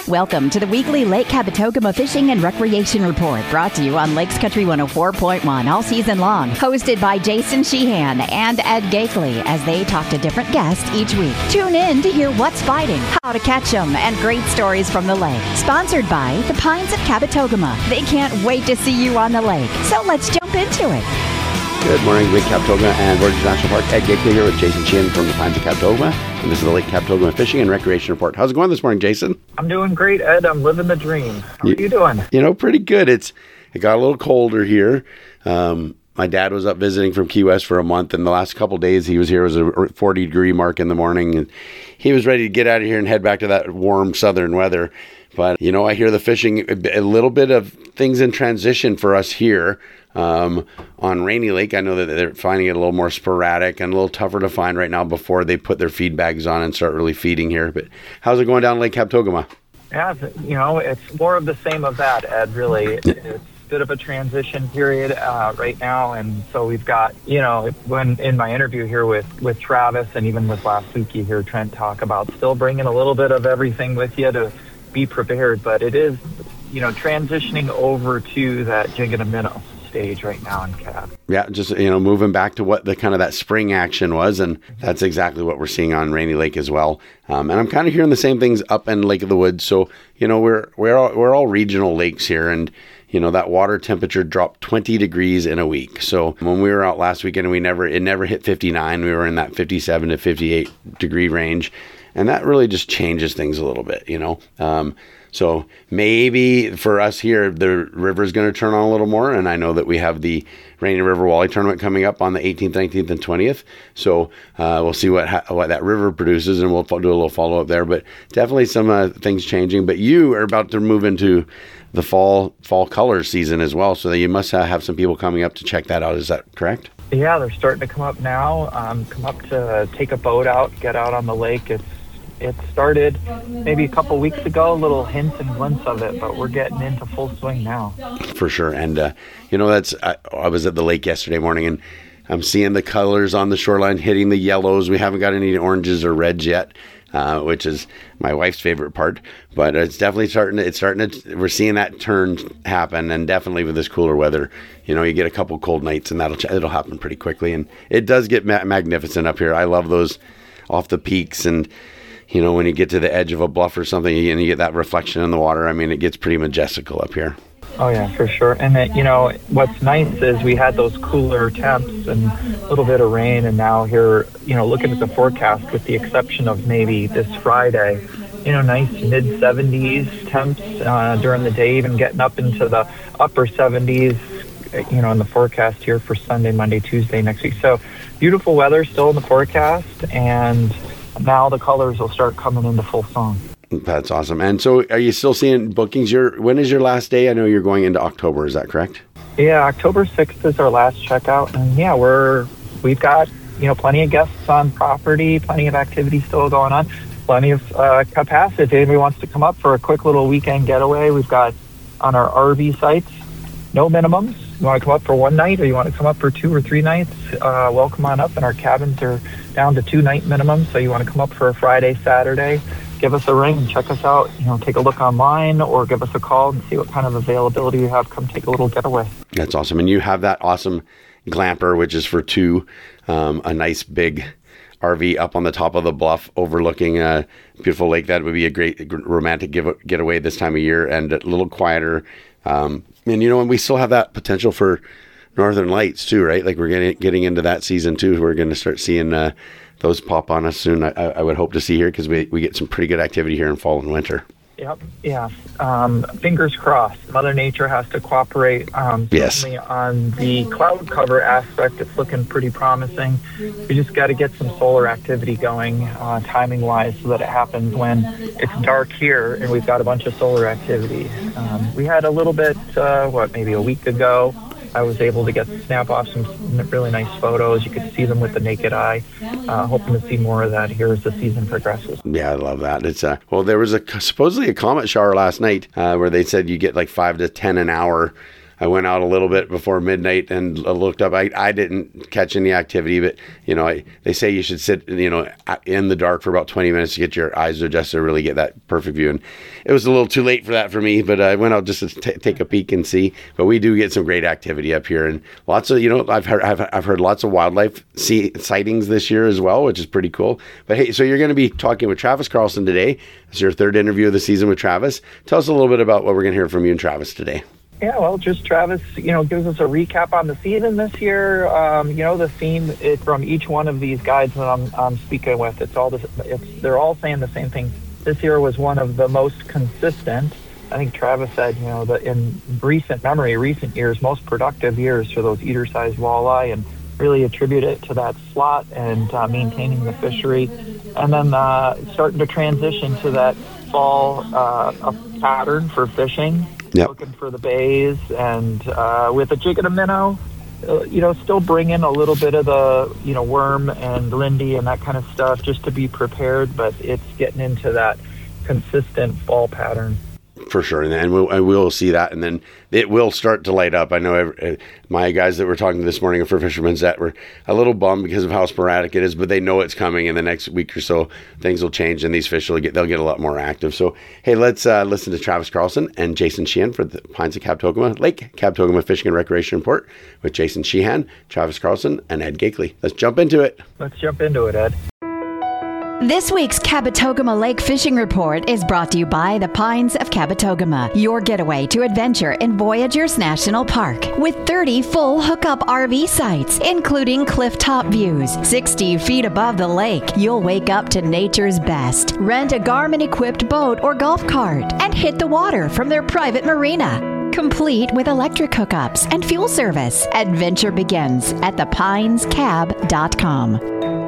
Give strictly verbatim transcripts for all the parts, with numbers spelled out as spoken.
Welcome to the weekly Lake Kabetogama Fishing and Recreation Report, brought to you on Lakes Country one oh four point one all season long. Hosted by Jason Sheehan and Ed Gakeley as they talk to different guests each week. Tune in to hear what's biting, how to catch them, and great stories from the lake. Sponsored by the Pines of Kabetogama. They can't wait to see you on the lake. So let's jump into it. Good morning, Lake Kabetogama and Vortigers National Park. Ed Gakeley here with Jason Sheehan from the Pines of Kabetogama. And this is the Lake Kabetogama Fishing and Recreation Report. How's it going this morning, Jason? I'm doing great, Ed. I'm living the dream. How you, are you doing? You know, pretty good. It's It got a little colder here. Um, my dad was up visiting from Key West for a month, and the last couple of days he was here, it was a forty degree mark in the morning, and he was ready to get out of here and head back to that warm southern weather. But, you know, I hear the fishing, a little bit of things in transition for us here. Um, on Rainy Lake, I know that they're finding it a little more sporadic and a little tougher to find right now before they put their feed bags on and start really feeding here. But how's it going down Lake Kabetogama? Yeah, you know, it's more of the same of that, Ed, really. It's a bit of a transition period uh, right now. And so we've got, you know, when in my interview here with, with Travis and even with last week, you hear Trent talk about still bringing a little bit of everything with you to be prepared. But it is, you know, transitioning over to that jig and a minnow stage right now in Cab. Yeah, just, you know, moving back to what the kind of that spring action was, and that's exactly what we're seeing on Rainy Lake as well. Um, and I'm kind of hearing the same things up in Lake of the Woods. So, you know, we're we're all, we're all regional lakes here, and you know that water temperature dropped twenty degrees in a week. So when we were out last weekend, we never it never hit fifty-nine. We were in that fifty-seven to fifty-eight degree range, and that really just changes things a little bit, you know. Um, So maybe for us here, the river is going to turn on a little more. And I know that we have the Rainy River Walleye Tournament coming up on the eighteenth, nineteenth, and twentieth. So uh, we'll see what ha- what that river produces, and we'll do a little follow-up there. But definitely some uh, things changing. But you are about to move into the fall fall color season as well. So you must have some people coming up to check that out. Is that correct? Yeah, they're starting to come up now, um, come up to take a boat out, get out on the lake. It's It started maybe a couple weeks ago, little hints and glints of it, but we're getting into full swing now. For sure. And, uh, you know, that's I, I was at the lake yesterday morning, and I'm seeing the colors on the shoreline hitting the yellows. We haven't got any oranges or reds yet, uh, which is my wife's favorite part. But it's definitely starting to, it's starting to, we're seeing that turn happen. And definitely with this cooler weather, you know, you get a couple cold nights, and that'll, it'll happen pretty quickly. And it does get ma- magnificent up here. I love those off the peaks, and you know, when you get to the edge of a bluff or something and you get that reflection in the water, I mean, it gets pretty majestical up here. Oh, yeah, for sure. And, it, you know, what's nice is we had those cooler temps and a little bit of rain, and now here, you know, looking at the forecast, with the exception of maybe this Friday, you know, nice mid seventies temps uh, during the day, even getting up into the upper seventies, you know, in the forecast here for Sunday, Monday, Tuesday next week. So beautiful weather still in the forecast, and now the colors will start coming into full song. That's awesome. And so are you still seeing bookings? Your when is your last day? I know you're going into October. Is that correct? Yeah, October sixth is our last checkout. And yeah, we're, we've got, you know, plenty of guests on property, plenty of activity still going on, plenty of uh, capacity. If anybody wants to come up for a quick little weekend getaway, we've got on our R V sites, no minimums. You want to come up for one night, or you want to come up for two or three nights, uh, welcome on up. And our cabins are down to two night minimum. So you want to come up for a Friday, Saturday, give us a ring and check us out. You know, take a look online or give us a call and see what kind of availability you have. Come take a little getaway. That's awesome. And you have that awesome glamper, which is for two, um, a nice big R V up on the top of the bluff overlooking a beautiful lake. That would be a great romantic give, getaway this time of year, and a little quieter. Um, and, you know, and we still have that potential for Northern Lights too, right? Like we're getting getting into that season too. We're going to start seeing uh, those pop on us soon. I, I would hope to see here, because we, we get some pretty good activity here in fall and winter. Yep. Yeah. Um, fingers crossed. Mother Nature has to cooperate. Um, yes. Certainly on the cloud cover aspect, it's looking pretty promising. We just got to get some solar activity going, uh, timing-wise, so that it happens when it's dark here and we've got a bunch of solar activity. Um, we had a little bit, uh, what, maybe a week ago, I was able to get snap off some really nice photos. You could see them with the naked eye. Uh, hoping to see more of that here as the season progresses. Yeah, I love that. It's uh, well, there was a supposedly a comet shower last night uh, where they said you get like five to ten an hour I went out a little bit before midnight and looked up. I, I didn't catch any activity, but you know, I, they say you should sit, you know, in the dark for about twenty minutes to get your eyes adjusted to really get that perfect view. And it was a little too late for that for me, but I went out just to t- take a peek and see. But we do get some great activity up here, and lots of, you know, I've heard I've, I've heard lots of wildlife see, sightings this year as well, which is pretty cool. But hey, so you're going to be talking with Travis Carlson today. It's your third interview of the season with Travis. Tell us a little bit about what we're going to hear from you and Travis today. Yeah, well, just Travis, you know, gives us a recap on the season this year. Um, you know, the theme is from each one of these guides that I'm, I'm speaking with. It's all this, it's they're all saying the same thing. This year was one of the most consistent. I think Travis said, you know, that in recent memory, recent years, most productive years for those eater-sized walleye, and really attribute it to that slot and uh, maintaining the fishery. And then uh, starting to transition to that fall uh, a pattern for fishing, yep. Looking for the bays, and uh, with a jig and a minnow, uh, you know, still bring in a little bit of the, you know, worm and lindy and that kind of stuff just to be prepared, but it's getting into that consistent fall pattern. For sure, and, and we'll, and we'll see that, and then it will start to light up. I know every, my guys that were talking this morning for Fisherman's that were a little bummed because of how sporadic it is, but they know it's coming in the next week or so. Things will change, and these fish will get they'll get a lot more active. So, hey, let's uh, listen to Travis Carlson and Jason Sheehan for the Pines of Kabetogama Lake Kabetogama Fishing and Recreation Report with Jason Sheehan, Travis Carlson, and Ed Gakeley. Let's jump into it. Let's jump into it, Ed. This week's Kabetogama Lake Fishing Report is brought to you by the Pines of Kabetogama, your getaway to adventure in Voyageurs National Park. With thirty full hookup R V sites, including clifftop views, sixty feet above the lake, you'll wake up to nature's best. Rent a Garmin-equipped boat or golf cart and hit the water from their private marina. Complete with electric hookups and fuel service. Adventure begins at the pines cab dot com.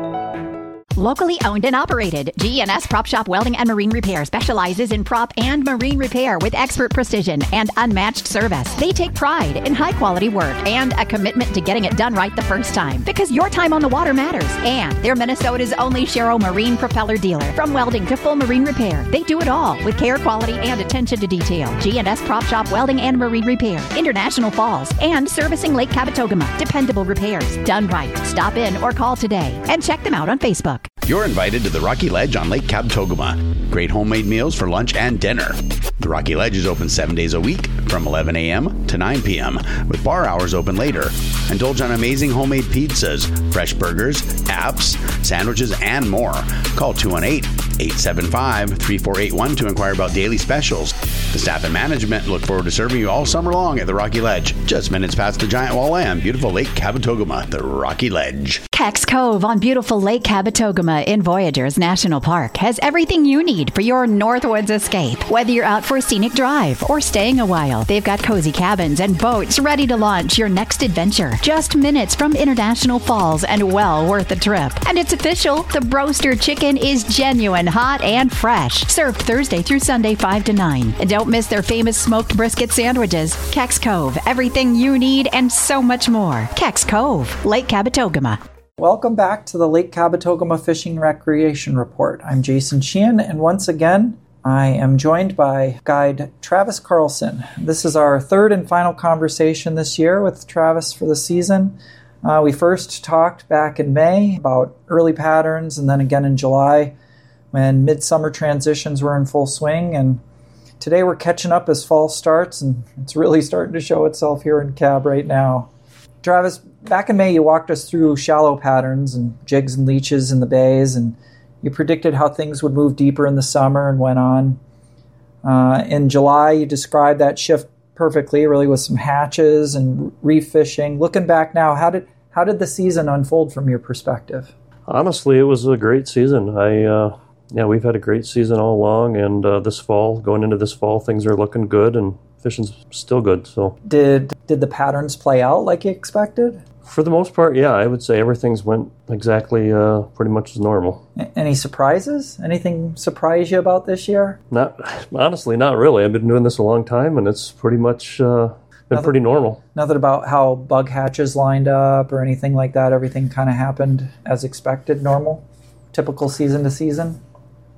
Locally owned and operated, G N S Prop Shop Welding and Marine Repair specializes in prop and marine repair with expert precision and unmatched service. They take pride in high-quality work and a commitment to getting it done right the first time, because your time on the water matters. And they're Minnesota's only Sharrow marine propeller dealer. From welding to full marine repair, they do it all with care, quality, and attention to detail. G N S Prop Shop Welding and Marine Repair, International Falls, and servicing Lake Kabetogama. Dependable repairs done right. Stop in or call today and check them out on Facebook. You're invited to the Rocky Ledge on Lake Kabetogama. Great homemade meals for lunch and dinner. The Rocky Ledge is open seven days a week from eleven a.m. to nine p.m. with bar hours open later. Indulge on amazing homemade pizzas, fresh burgers, apps, sandwiches, and more. Call two one eight, eight seven five, three four eight one to inquire about daily specials. The staff and management look forward to serving you all summer long at the Rocky Ledge, just minutes past the giant walleye on beautiful Lake Kabetogama, the Rocky Ledge. Keck's Cove on beautiful Lake Kabetogama in Voyageurs National Park has everything you need for your Northwoods escape. Whether you're out for a scenic drive or staying a while, they've got cozy cabins and boats ready to launch your next adventure. Just minutes from International Falls and well worth the trip. And it's official, the Broaster chicken is genuine, hot, and fresh. Served Thursday through Sunday, five to nine. And don't miss their famous smoked brisket sandwiches. Keck's Cove, everything you need and so much more. Keck's Cove, Lake Kabetogama. Welcome back to the Lake Kabetogama Fishing Recreation Report. I'm Jason Sheehan, and once again, I am joined by guide Travis Carlson. This is our third and final conversation this year with Travis for the season. Uh, we first talked back in May about early patterns, and then again in July when midsummer transitions were in full swing. And today we're catching up as fall starts, and it's really starting to show itself here in Cab right now. Travis, back in May, you walked us through shallow patterns and jigs and leeches in the bays, and you predicted how things would move deeper in the summer and went on. Uh, in July, you described that shift perfectly, really with some hatches and reef fishing. Looking back now, how did how did the season unfold from your perspective? Honestly, it was a great season. I uh, yeah, we've had a great season all along, and uh, this fall, going into this fall, things are looking good, and fishing's still good. So did did the patterns play out like you expected? For the most part, yeah, I would say everything's went exactly uh, pretty much as normal. Any surprises? Anything surprise you about this year? Not honestly, not really. I've been doing this a long time, and it's pretty much uh, been nothing, pretty normal. Nothing about how bug hatches lined up or anything like that. Everything kind of happened as expected, normal, typical season to season.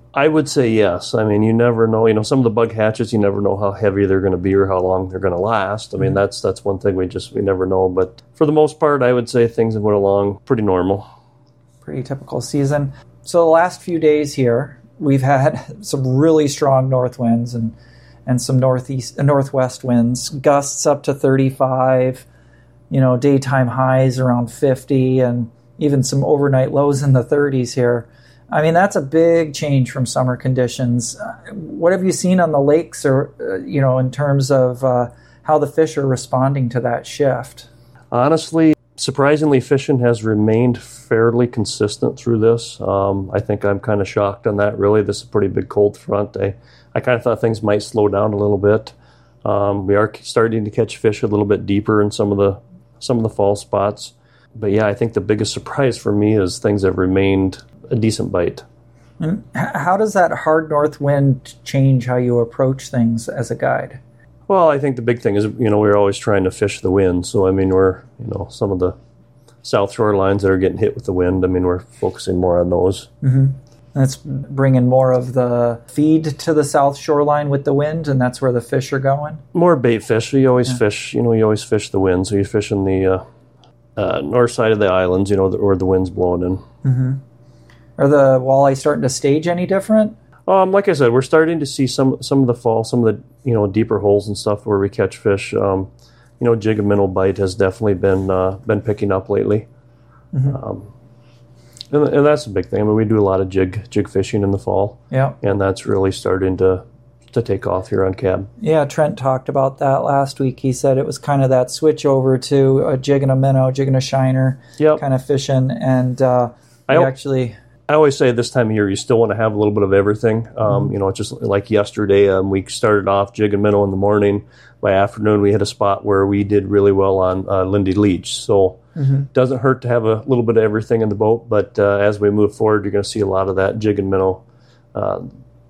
I would say yes. I mean, you never know. You know, some of the bug hatches, you never know how heavy they're going to be or how long they're going to last. I mean, that's that's one thing we just we never know. But for the most part, I would say things have went along pretty normal. Pretty typical season. So the last few days here, we've had some really strong north winds and and some northeast uh, northwest winds, gusts up to thirty-five. You know, daytime highs around fifty, and even some overnight lows in the thirties here. I mean, that's a big change from summer conditions. Uh, what have you seen on the lakes, or uh, you know, in terms of uh, how the fish are responding to that shift? Honestly, surprisingly, fishing has remained fairly consistent through this. Um, I think I'm kind of shocked on that. Really, this is a pretty big cold front. I, I kind of thought things might slow down a little bit. Um, we are starting to catch fish a little bit deeper in some of the some of the fall spots. But yeah, I think the biggest surprise for me is things have remained a decent bite. And how does that hard north wind change how you approach things as a guide? Well, I think the big thing is, you know, we're always trying to fish the wind. So, I mean, we're, you know, some of the south shore lines that are getting hit with the wind, I mean, we're focusing more on those. Mm-hmm. That's bringing more of the feed to the south shoreline with the wind, and that's where the fish are going? More bait fish. You always yeah. fish, you know, you always fish the wind. So you're fishing the uh, uh, north side of the islands, you know, where the wind's blowing in. Mm-hmm. Are the walleye starting to stage any different? Um, like I said, we're starting to see some some of the fall, some of the, you know, deeper holes and stuff where we catch fish. Um, you know, jig and minnow bite has definitely been uh, been picking up lately. Mm-hmm. Um, and, and that's a big thing. I mean, we do a lot of jig jig fishing in the fall. Yeah. And that's really starting to to take off here on Cab. Yeah, Trent talked about that last week. He said it was kind of that switch over to a jig and a minnow, jig and a shiner yep. kind of fishing. And uh, we I actually... I always say this time of year, you still want to have a little bit of everything. Um, mm-hmm. You know, just like yesterday, um, we started off jig and minnow in the morning. By afternoon, we hit a spot where we did really well on uh, Lindy Leach. So mm-hmm. it doesn't hurt to have a little bit of everything in the boat. But uh, as we move forward, you're going to see a lot of that jig and minnow uh,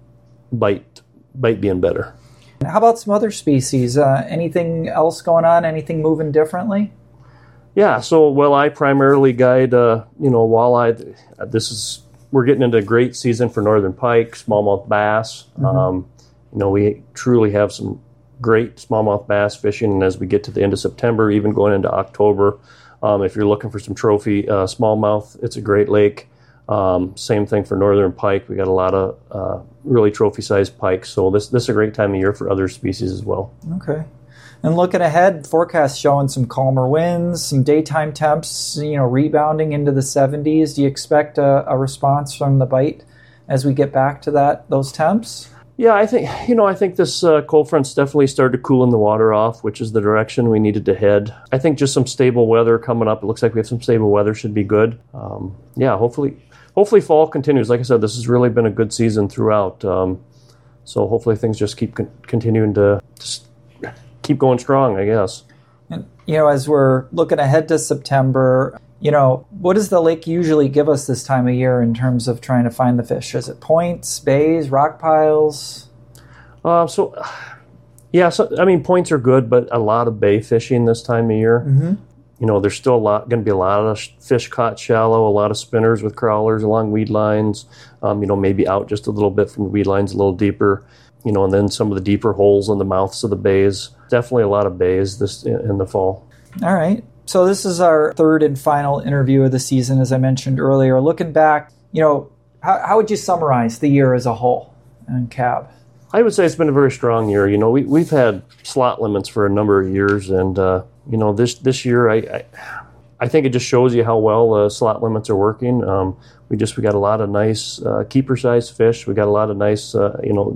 bite, bite being better. How about some other species? Uh, anything else going on? Anything moving differently? Yeah, so, well, I primarily guide, uh, you know, walleye. This is... We're getting into a great season for northern pike, smallmouth bass. Mm-hmm. Um, you know, we truly have some great smallmouth bass fishing, and as we get to the end of September, even going into October, um, if you're looking for some trophy uh, smallmouth, it's a great lake. Um, same thing for northern pike. We got a lot of uh, really trophy-sized pike, so this this is a great time of year for other species as well. Okay. And looking ahead, forecast showing some calmer winds, some daytime temps, you know, rebounding into the seventies. Do you expect a, a response from the bite as we get back to that those temps? Yeah, I think, you know, I think this uh, cold front's definitely started cooling the water off, which is the direction we needed to head. I think just some stable weather coming up. It looks like we have some stable weather, should be good. Um, yeah, hopefully, hopefully fall continues. Like I said, this has really been a good season throughout. Um, so hopefully things just keep con- continuing to just keep going strong, I guess. And, you know, as we're looking ahead to September, you know, what does the lake usually give us this time of year in terms of trying to find the fish? Is it points, bays, rock piles? Uh, so, yeah, so, I mean, points are good, but a lot of bay fishing this time of year. Mm-hmm. You know, there's still a lot, going to be a lot of fish caught shallow, a lot of spinners with crawlers along weed lines, um, you know, maybe out just a little bit from the weed lines, a little deeper, you know, and then some of the deeper holes in the mouths of the bays. Definitely a lot of bays this in the fall. All right. So this is our third and final interview of the season, as I mentioned earlier. Looking back, you know, how, how would you summarize the year as a whole in Cab? I would say it's been a very strong year. You know, we, we've had slot limits for a number of years, and, uh, you know, this this year, I, I I think it just shows you how well uh, slot limits are working. Um, we just, we got a lot of nice uh, keeper-sized fish. We got a lot of nice, uh, you know,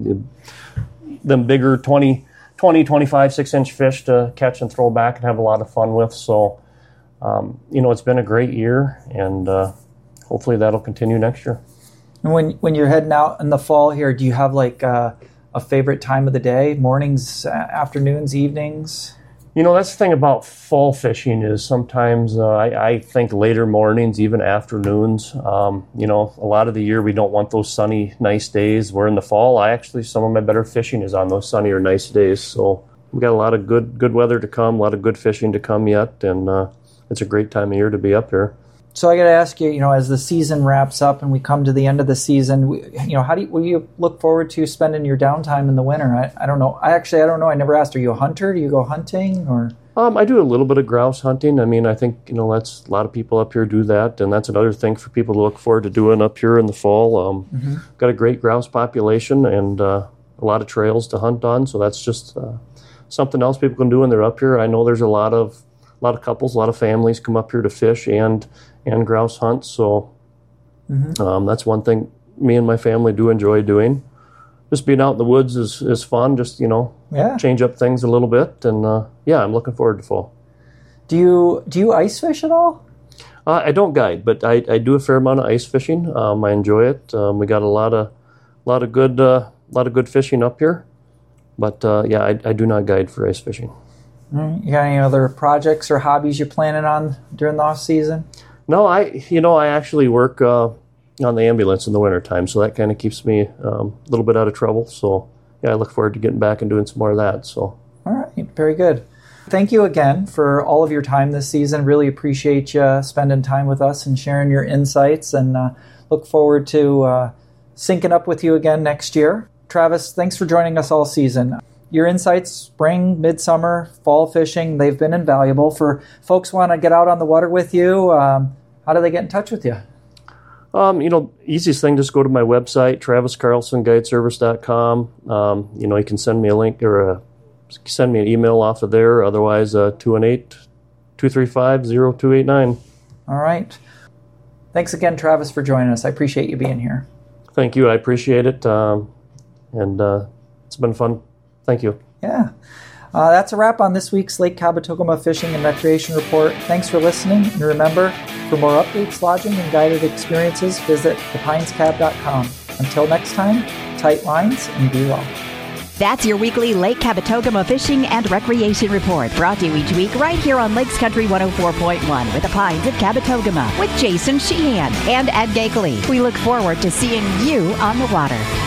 them bigger twenty, twenty-five, six-inch fish to catch and throw back and have a lot of fun with. So, um, you know, it's been a great year, and uh, hopefully that'll continue next year. And when when you're heading out in the fall here, do you have like uh, a favorite time of the day? Mornings, afternoons, evenings? You know, that's the thing about fall fishing is sometimes uh, I, I think later mornings, even afternoons. Um, you know, a lot of the year we don't want those sunny, nice days. Where in the fall, I actually, some of my better fishing is on those sunny or nice days. So we got a lot of good good weather to come, a lot of good fishing to come yet, and uh, it's a great time of year to be up here. So I got to ask you, you know, as the season wraps up and we come to the end of the season, we, you know, how do you, what do you look forward to spending your downtime in the winter? I, I don't know. I actually, I don't know. I never asked. Are you a hunter? Do you go hunting or? Um, I do a little bit of grouse hunting. I mean, I think, you know, that's a lot of people up here do that. And that's another thing for people to look forward to doing up here in the fall. Um, mm-hmm. Got a great grouse population and uh, a lot of trails to hunt on. So that's just uh, something else people can do when they're up here. I know there's a lot of, a lot of couples, a lot of families come up here to fish and and grouse hunt. So mm-hmm. um, that's one thing me and my family do enjoy doing. Just being out in the woods is, is fun. Just, you know, yeah. change up things a little bit. And, uh, yeah, I'm looking forward to fall. Do you do you ice fish at all? Uh, I don't guide, but I, I do a fair amount of ice fishing. Um, I enjoy it. Um, we got a lot of lot of good uh, lot of good fishing up here. But, uh, yeah, I, I do not guide for ice fishing. Mm-hmm. You got any other projects or hobbies you're planning on during the off season? No, I you know I actually work uh, on the ambulance in the wintertime, so that kind of keeps me um, a little bit out of trouble. So yeah, I look forward to getting back and doing some more of that. So all right, very good. Thank you again for all of your time this season. Really appreciate you spending time with us and sharing your insights, and uh, look forward to uh, syncing up with you again next year. Travis, thanks for joining us all season. Your insights, spring, midsummer, fall fishing, they've been invaluable. For folks who want to get out on the water with you, um, how do they get in touch with you? Um, you know, easiest thing, just go to my website, travis carlson guide service dot com. Um, you know, you can send me a link or a, send me an email off of there. Otherwise, uh, two one eight, two three five, zero two eight nine. All right. Thanks again, Travis, for joining us. I appreciate you being here. Thank you. I appreciate it. Um, and uh, it's been fun. Thank you. Yeah. Uh, that's a wrap on this week's Lake Kabetogama Fishing and Recreation Report. Thanks for listening. And remember, for more updates, lodging, and guided experiences, visit the pines cab dot com. Until next time, tight lines and be well. That's your weekly Lake Kabetogama Fishing and Recreation Report, brought to you each week right here on Lakes Country one oh four point one with the Pines of Kabetogama with Jason Sheehan and Ed Gakeley. We look forward to seeing you on the water.